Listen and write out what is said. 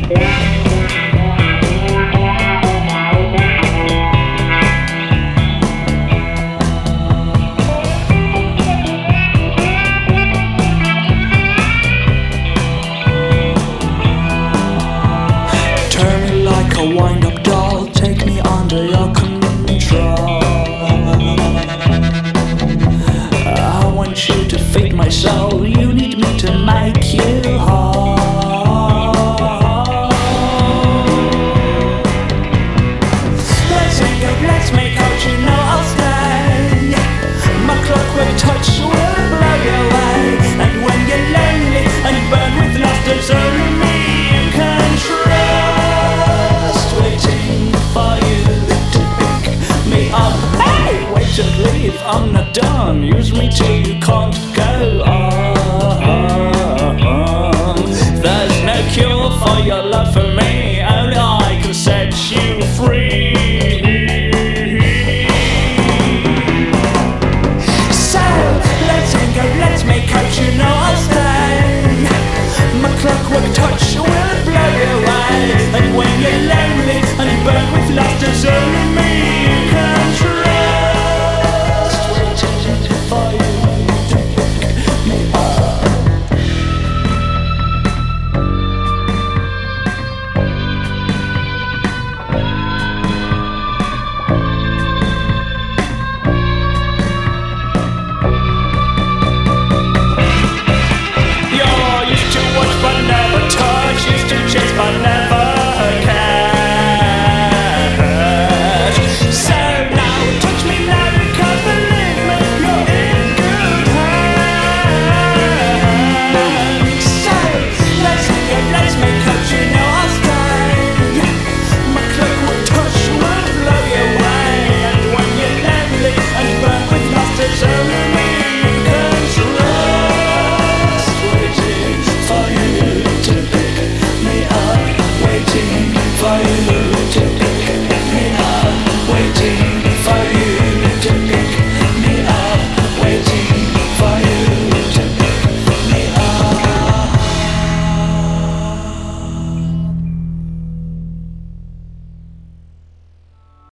A wind-up doll, take me under your control. I want you to feed my soul. You need me to make you whole. Let's hang out, let's make out. You know I'll stay. My clockwork touch will blow you away. And when you're lonely and burn with lust, only me you can trust. Waiting for you to pick me up. Hey, wait to leave, I'm not done. Use me till you can't go on. There's no cure for your love for me. Only I can set you free.